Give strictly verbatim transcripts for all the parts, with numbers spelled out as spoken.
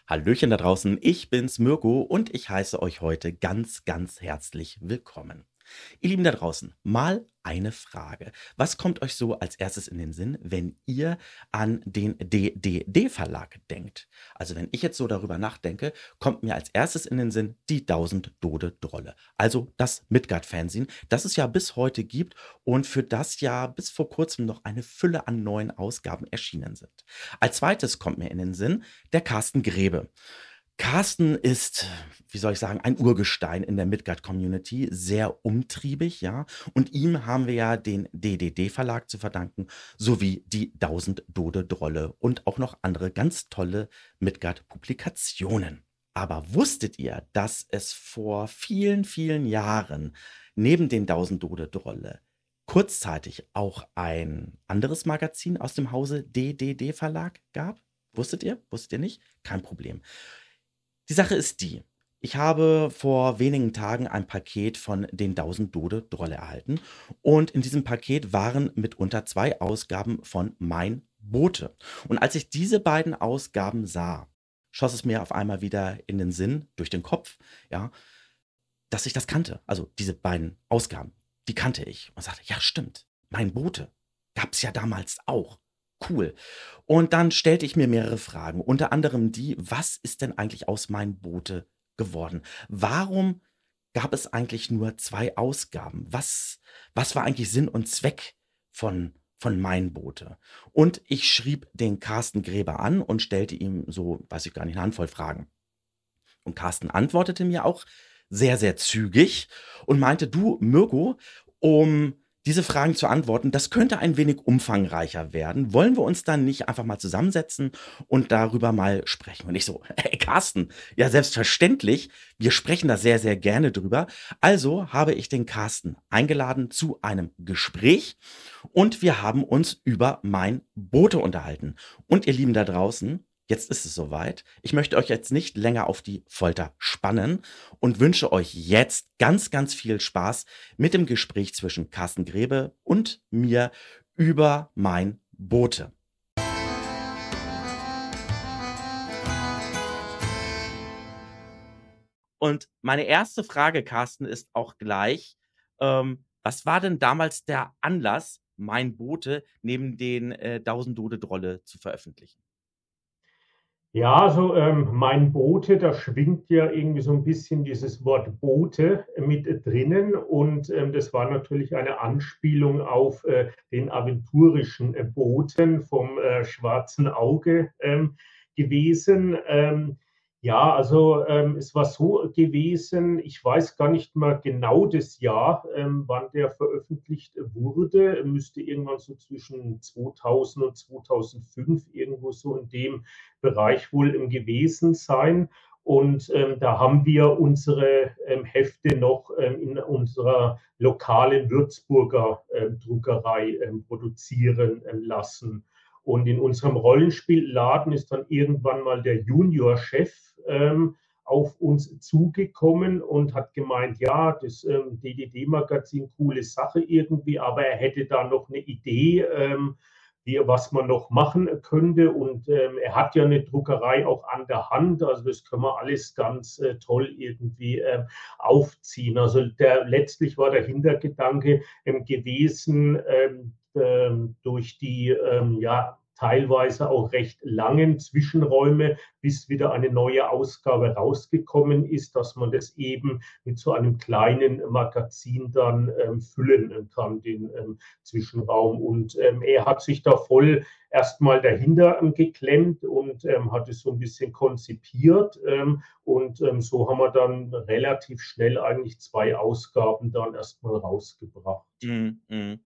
Hallöchen da draußen, ich bin's Mirko und ich heiße euch heute ganz, ganz herzlich willkommen. Ihr Lieben da draußen, mal eine Frage. Was kommt euch so als erstes in den Sinn, wenn ihr an den D D D-Verlag denkt? Also wenn ich jetzt so darüber nachdenke, kommt mir als erstes in den Sinn die tausend Tode Drolle. Also das Midgard-Fanzine, das es ja bis heute gibt und für das ja bis vor kurzem noch eine Fülle an neuen Ausgaben erschienen sind. Als zweites kommt mir in den Sinn der Carsten Grebe. Carsten ist, wie soll ich sagen, ein Urgestein in der Midgard-Community, sehr umtriebig, ja. Und ihm haben wir ja den D D D-Verlag zu verdanken, sowie die tausend Tode Drolle und auch noch andere ganz tolle Midgard-Publikationen. Aber wusstet ihr, dass es vor vielen, vielen Jahren neben den tausend Tode Drolle kurzzeitig auch ein anderes Magazin aus dem Hause D D D-Verlag gab? Wusstet ihr? Wusstet ihr nicht? Kein Problem. Die Sache ist die, ich habe vor wenigen Tagen ein Paket von den tausend Tode Drolle erhalten und in diesem Paket waren mitunter zwei Ausgaben von Mein Bote. Und als ich diese beiden Ausgaben sah, schoss es mir auf einmal wieder in den Sinn, durch den Kopf, ja, dass ich das kannte. Also diese beiden Ausgaben, die kannte ich und sagte, ja stimmt, Mein Bote gab's ja damals auch. Cool. Und dann stellte ich mir mehrere Fragen, unter anderem die, was ist denn eigentlich aus Mein Bote geworden? Warum gab es eigentlich nur zwei Ausgaben? Was, was war eigentlich Sinn und Zweck von, von Mein Bote? Und ich schrieb den Carsten Gräber an und stellte ihm so, weiß ich gar nicht, eine Handvoll Fragen. Und Carsten antwortete mir auch sehr, sehr zügig und meinte, du, Mirko, um diese Fragen zu antworten, das könnte ein wenig umfangreicher werden. Wollen wir uns dann nicht einfach mal zusammensetzen und darüber mal sprechen? Und ich so, hey Carsten, ja selbstverständlich, wir sprechen da sehr, sehr gerne drüber. Also habe ich den Carsten eingeladen zu einem Gespräch und wir haben uns über Mein Bote unterhalten. Und ihr Lieben da draußen, jetzt ist es soweit. Ich möchte euch jetzt nicht länger auf die Folter spannen und wünsche euch jetzt ganz, ganz viel Spaß mit dem Gespräch zwischen Carsten Grebe und mir über Mein Bote. Und meine erste Frage, Carsten, ist auch gleich, ähm, was war denn damals der Anlass, Mein Bote neben den äh, tausend Tode Drolle zu veröffentlichen? Ja, also ähm, mein Bote, da schwingt ja irgendwie so ein bisschen dieses Wort Bote mit drinnen und ähm, das war natürlich eine Anspielung auf äh, den aventurischen äh, Boten vom äh, Schwarzen Auge ähm, gewesen. Ähm, ja, also ähm, es war so gewesen, ich weiß gar nicht mal genau das Jahr, ähm, wann der veröffentlicht wurde, müsste irgendwann so zwischen zweitausend und zweitausendfünf irgendwo so in dem Bereich wohl im gewesen sein. Und ähm, da haben wir unsere ähm, Hefte noch ähm, in unserer lokalen Würzburger ähm, Druckerei ähm, produzieren ähm, lassen. Und in unserem Rollenspielladen ist dann irgendwann mal der Juniorchef ähm, auf uns zugekommen und hat gemeint, ja, das ähm, D D D-Magazin, coole Sache irgendwie, aber er hätte da noch eine Idee, ähm, wie, was man noch machen könnte. Und ähm, er hat ja eine Druckerei auch an der Hand. Also das können wir alles ganz äh, toll irgendwie äh, aufziehen. Also der, letztlich war der Hintergedanke ähm, gewesen, ähm, ähm, durch die ähm, ja, teilweise auch recht langen Zwischenräume, bis wieder eine neue Ausgabe rausgekommen ist, dass man das eben mit so einem kleinen Magazin dann ähm, füllen kann, den ähm, Zwischenraum. Und ähm, er hat sich da voll erstmal dahinter ähm, geklemmt und ähm, hat es so ein bisschen konzipiert. Ähm, und ähm, so haben wir dann relativ schnell eigentlich zwei Ausgaben dann erstmal rausgebracht. Mhm, mhm.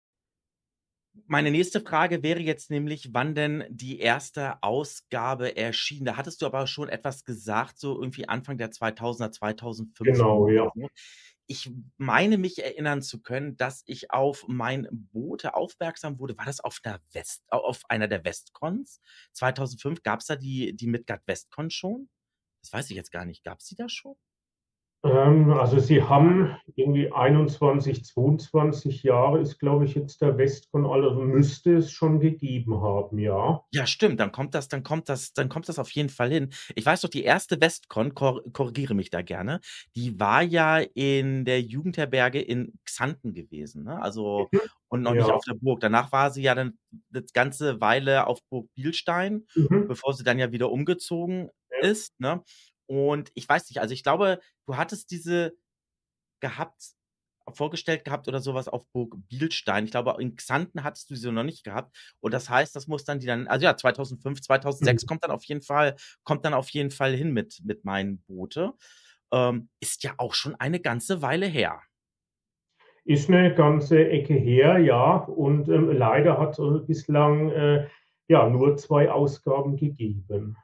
Meine nächste Frage wäre jetzt nämlich, wann denn die erste Ausgabe erschien. Da hattest du aber schon etwas gesagt, so irgendwie Anfang der zweitausender, zweitausendfünf Genau, rum oder ja. so. Ich meine mich erinnern zu können, dass ich auf Mein Bote aufmerksam wurde. War das auf der West, auf einer der Westcons? zweitausendfünf gab es da die, die Midgard Westcon schon? Das weiß ich jetzt gar nicht. Gab es die da schon? Ähm, also sie haben irgendwie einundzwanzig, zweiundzwanzig Jahre ist, glaube ich, jetzt der Westcon, also müsste es schon gegeben haben, ja. Ja, stimmt, dann kommt das dann kommt das dann kommt das auf jeden Fall hin. Ich weiß noch, die erste Westcon, kor korrigiere mich da gerne, die war ja in der Jugendherberge in Xanten gewesen, ne? Also Mhm. und noch nicht Ja. auf der Burg. Danach war sie ja dann 'ne ganze Weile auf Burg Bielstein, Mhm. bevor sie dann ja wieder umgezogen Ja. ist, ne? Und ich weiß nicht, also ich glaube, du hattest diese gehabt vorgestellt gehabt oder sowas auf Burg Bielstein. Ich glaube, in Xanten hattest du sie noch nicht gehabt. Und das heißt, das muss dann die dann also ja, zweitausendfünf, zweitausendsechs Mhm. kommt dann auf jeden Fall kommt dann auf jeden Fall hin mit mit Mein Bote. Ähm, ist ja auch schon eine ganze Weile her. Ist eine ganze Ecke her, ja. Und ähm, leider hat es bislang äh, ja nur zwei Ausgaben gegeben.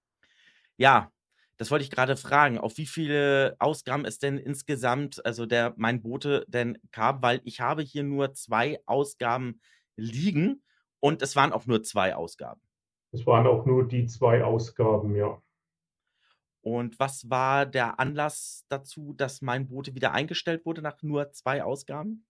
Ja, das wollte ich gerade fragen, auf wie viele Ausgaben es denn insgesamt, also der Mein Bote denn kam, weil ich habe hier nur zwei Ausgaben liegen und es waren auch nur zwei Ausgaben. Es waren auch nur die zwei Ausgaben, ja. Und was war der Anlass dazu, dass Mein Bote wieder eingestellt wurde nach nur zwei Ausgaben?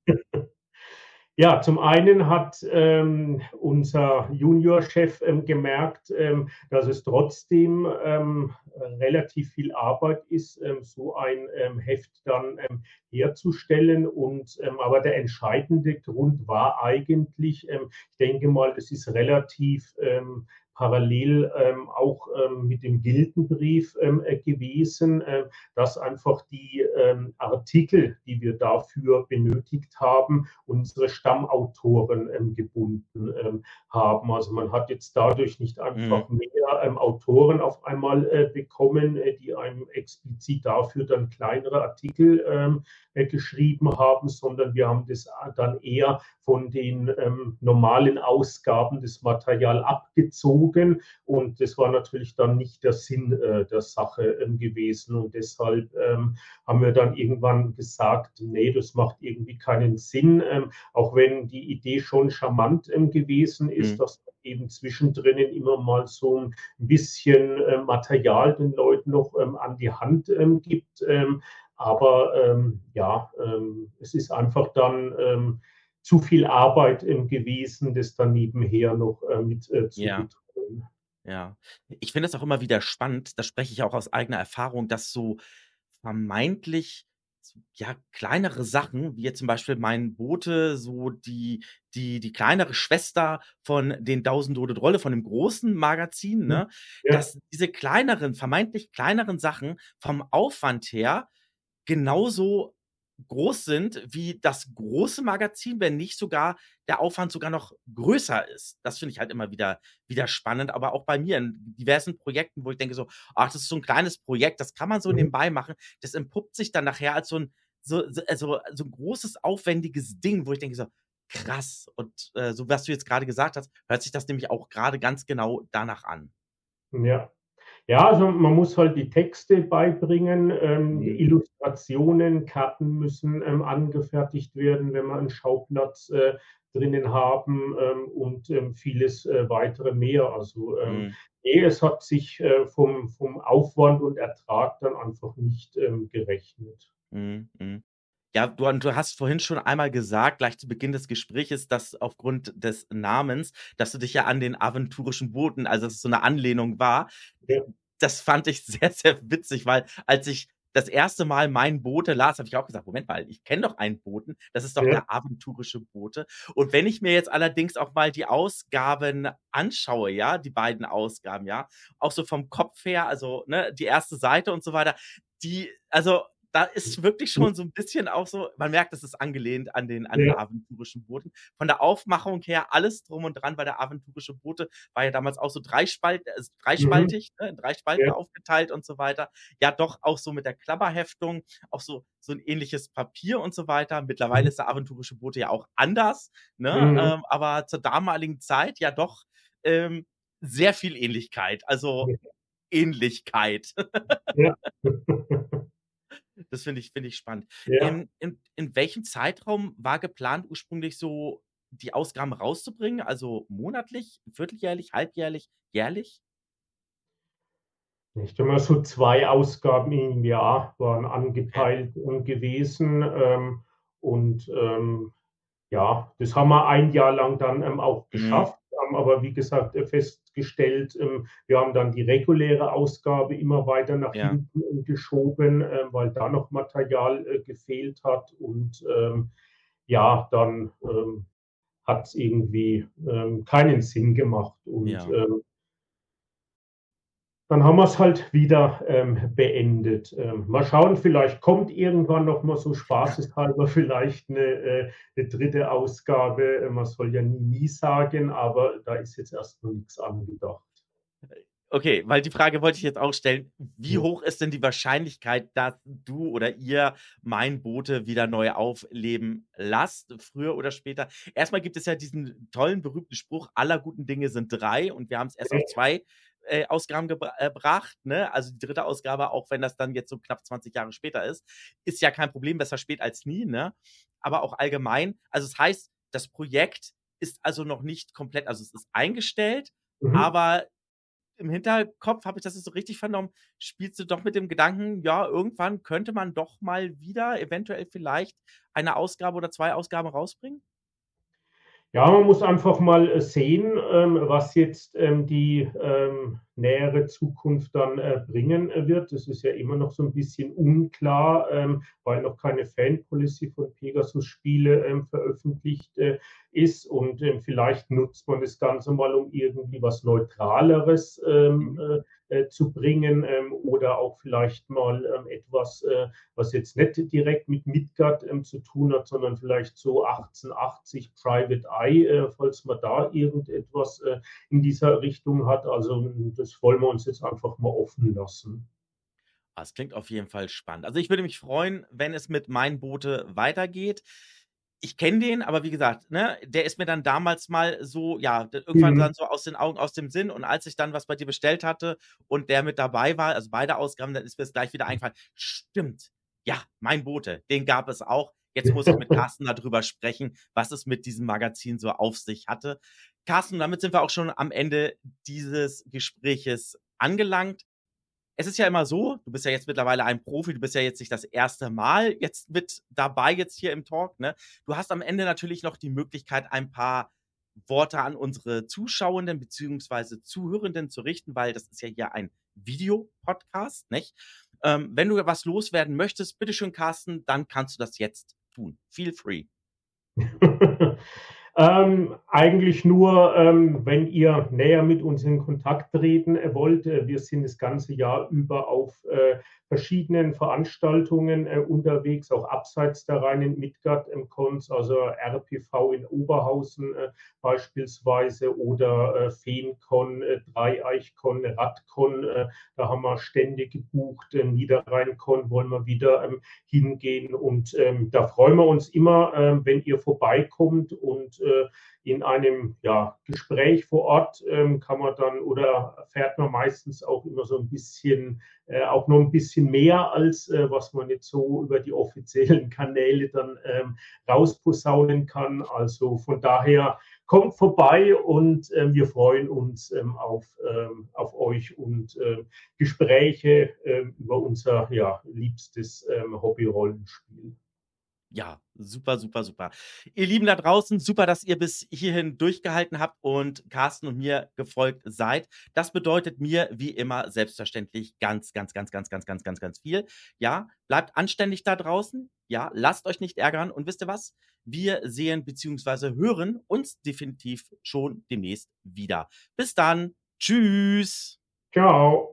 Ja, zum einen hat ähm, unser Juniorchef ähm, gemerkt, ähm, dass es trotzdem ähm, relativ viel Arbeit ist, ähm, so ein ähm, Heft dann ähm, herzustellen. Und ähm, aber der entscheidende Grund war eigentlich, ähm, ich denke mal, es ist relativ ähm, parallel ähm, auch ähm, mit dem Gildenbrief ähm, äh, gewesen, äh, dass einfach die ähm, Artikel, die wir dafür benötigt haben, unsere Stammautoren ähm, gebunden ähm, haben. Also man hat jetzt dadurch nicht Mhm, einfach mehr ähm, Autoren auf einmal äh, bekommen, äh, die einem explizit dafür dann kleinere Artikel ähm, äh, geschrieben haben, sondern wir haben das dann eher von den ähm, normalen Ausgaben des Material abgezogen. Und das war natürlich dann nicht der Sinn äh, der Sache ähm, gewesen. Und deshalb ähm, haben wir dann irgendwann gesagt, nee, das macht irgendwie keinen Sinn, ähm, auch wenn die Idee schon charmant ähm, gewesen ist, mhm. dass man eben zwischendrin immer mal so ein bisschen äh, Material den Leuten noch ähm, an die Hand ähm, gibt. Ähm, aber ähm, ja, ähm, es ist einfach dann ähm, zu viel Arbeit ähm, gewesen, das dann nebenher noch äh, mit äh, zu Ja, betreuen. ja. Ich finde es auch immer wieder spannend, da spreche ich auch aus eigener Erfahrung, dass so vermeintlich so, ja, kleinere Sachen, wie jetzt zum Beispiel Mein Bote, so die die die kleinere Schwester von den tausend Tode Trolle, von dem großen Magazin, ne, Ja, dass diese kleineren vermeintlich kleineren Sachen vom Aufwand her genauso groß sind wie das große Magazin, wenn nicht sogar der Aufwand sogar noch größer ist. Das finde ich halt immer wieder wieder spannend, aber auch bei mir in diversen Projekten, wo ich denke so: „Ach, das ist so 'n kleines Projekt, das kann man so mhm. nebenbei machen.“ Das entpuppt sich dann nachher als so 'n so so also, so 'n großes, aufwendiges Ding, wo ich denke so: „Krass.“ Und, äh, so was du jetzt grade gesagt hast, hört sich das nämlich auch grade ganz genau danach an. Ja. Ja, also man muss halt die Texte beibringen, ähm, Mhm, Illustrationen, Karten müssen ähm, angefertigt werden, wenn wir einen Schauplatz äh, drinnen haben ähm, und ähm, vieles äh, weitere mehr. Also ähm, mhm. nee, es hat sich äh, vom, vom Aufwand und Ertrag dann einfach nicht ähm, gerechnet. Mhm, mhm. Ja, du und du hast vorhin schon einmal gesagt, gleich zu Beginn des Gespräches, dass aufgrund des Namens, dass du dich ja an den aventurischen Boten, also, dass es so 'ne Anlehnung war. Ja, Das fand ich sehr, sehr witzig, weil als ich das erste Mal Mein Bote las, habe ich auch gesagt: „Moment mal, ich kenne doch einen Boten, das ist doch ja, der aventurische Bote.“ Und wenn ich mir jetzt allerdings auch mal die Ausgaben anschaue, ja, die beiden Ausgaben, ja, auch so vom Kopf her, also, ne, die erste Seite und so weiter, die also, da ist wirklich schon so 'n bisschen auch so man merkt, das ist angelehnt an den an den ja, aventurischen Boten. Von der Aufmachung her alles drum und dran, weil der aventurische Bote war ja damals auch so dreispalt äh, mhm, dreispaltig, ne, in drei Spalten ja, aufgeteilt und so weiter. Ja, doch auch so mit der Klapperheftung, auch so so 'n ähnliches Papier und so weiter. Mittlerweile mhm, ist der aventurische Bote ja auch anders, ne, mhm, ähm, aber zur damaligen Zeit ja doch, ähm, sehr viel Ähnlichkeit, also Ähnlichkeit. ja, Das finde ich finde ich spannend. ja. In in in welchem Zeitraum war geplant, ursprünglich so die Ausgaben rauszubringen? Also monatlich, vierteljährlich, halbjährlich, jährlich? Ich denke mal, so zwei Ausgaben im Jahr waren Okay. angepeilt und gewesen. Ähm, und ähm, ja, das haben wir ein Jahr lang dann ähm, auch Mhm. geschafft, haben aber wie gesagt äh, festgestellt, ähm, wir haben dann die reguläre Ausgabe immer weiter nach Ja. hinten ähm, geschoben, äh, weil da noch Material äh, gefehlt hat. Und ähm, ja, dann ähm, hat es irgendwie ähm, keinen Sinn gemacht. Und Ja. ähm, dann haben wir es halt wieder ähm, beendet. Ähm, mal schauen, vielleicht kommt irgendwann noch mal so spaßeshalber vielleicht eine, äh, eine dritte Ausgabe. Äh, Man soll ja nie, nie sagen, aber da ist jetzt erstmal nichts angedacht. Okay, weil die Frage wollte ich jetzt auch stellen. Wie hoch ist denn die Wahrscheinlichkeit, dass du oder ihr Mein Boote wieder neu aufleben lasst, früher oder später? Erstmal gibt es ja diesen tollen, berühmten Spruch, aller guten Dinge sind drei und wir haben es erst auf zwei äh, Ausgaben gebra äh, gebracht, ne? Also die dritte Ausgabe, auch wenn das dann jetzt so knapp zwanzig Jahre später ist, ist ja kein Problem, besser spät als nie, ne? Aber auch allgemein, also es heißt, das Projekt ist also noch nicht komplett, also es ist eingestellt, Mhm. aber im Hinterkopf, habe ich das jetzt so richtig vernommen, spielst du doch mit dem Gedanken, ja, irgendwann könnte man doch mal wieder eventuell vielleicht eine Ausgabe oder zwei Ausgaben rausbringen? Ja, man muss einfach mal äh, sehen, ähm, was jetzt ähm, die ähm, nähere Zukunft dann äh, bringen äh, wird. Das ist ja immer noch so ein bisschen unklar, ähm, weil noch keine Fan-Policy von Pegasus Spiele ähm, veröffentlicht äh, ist. Und ähm, vielleicht nutzt man das Ganze mal, um irgendwie was Neutraleres ähm, Mhm. äh, äh, zu bringen, ähm, oder auch vielleicht mal ähm, etwas, äh, was jetzt nicht direkt mit Midgard ähm, zu tun hat, sondern vielleicht so achtzehnhundertachtzig Private Eye, äh, falls man da irgendetwas äh, in dieser Richtung hat. Also das wollen wir uns jetzt einfach mal offen lassen. Ah, es klingt auf jeden Fall spannend. Also, ich würde mich freuen, wenn es mit Mein Boote weitergeht. Ich kenne den, aber wie gesagt, ne, der ist mir dann damals mal so, ja, d irgendwann Mhm. dann so aus den Augen, aus dem Sinn. Und als ich dann was bei dir bestellt hatte und der mit dabei war, also beide Ausgaben, dann ist mir's gleich wieder eingefallen: „Stimmt, ja, Mein Boote, den gab es auch. Jetzt muss ich mit Carsten da drüber sprechen, was es mit diesem Magazin so auf sich hatte." Carsten, damit sind wir auch schon am Ende dieses Gespräches angelangt. Es ist ja immer so, du bist ja jetzt mittlerweile ein Profi, du bist ja jetzt nicht das erste Mal jetzt mit dabei jetzt hier im Talk, ne? Du hast am Ende natürlich noch die Möglichkeit, ein paar Worte an unsere Zuschauenden beziehungsweise Zuhörenden zu richten, weil das ist ja hier ein Videopodcast, nicht? Ähm, wenn du was loswerden möchtest, bitteschön, Carsten, dann kannst du das jetzt tun. Feel free. Ähm, eigentlich nur, ähm, wenn ihr näher mit uns in Kontakt treten äh, wollt. Äh, wir sind das ganze Jahr über auf äh, verschiedenen Veranstaltungen äh, unterwegs, auch abseits der reinen Midgard-Cons, also R P V in Oberhausen äh, beispielsweise oder äh, Feencon, äh, Dreieichcon, Radcon. Äh, da haben wir Stände gebucht. Äh, Niederrheincon wollen wir wieder ähm, hingehen. Und ähm, da freuen wir uns immer, ähm, wenn ihr vorbeikommt und äh, in einem ja, Gespräch vor Ort ähm, kann man dann oder erfährt man meistens auch immer so ein bisschen, äh, auch noch ein bisschen mehr als äh, was man jetzt so über die offiziellen Kanäle dann ähm, rausposaunen kann. Also von daher kommt vorbei und äh, wir freuen uns ähm, auf, ähm, auf euch und äh, Gespräche äh, über unser ja, liebstes ähm, Hobby-Rollenspiel. Ja, super, super, super. Ihr Lieben da draußen, super, dass ihr bis hierhin durchgehalten habt und Carsten und mir gefolgt seid. Das bedeutet mir wie immer selbstverständlich ganz, ganz, ganz, ganz, ganz, ganz, ganz, ganz viel. Ja, bleibt anständig da draußen. Ja, lasst euch nicht ärgern. Und wisst ihr was? Wir sehen beziehungsweise hören uns definitiv schon demnächst wieder. Bis dann. Tschüss. Ciao.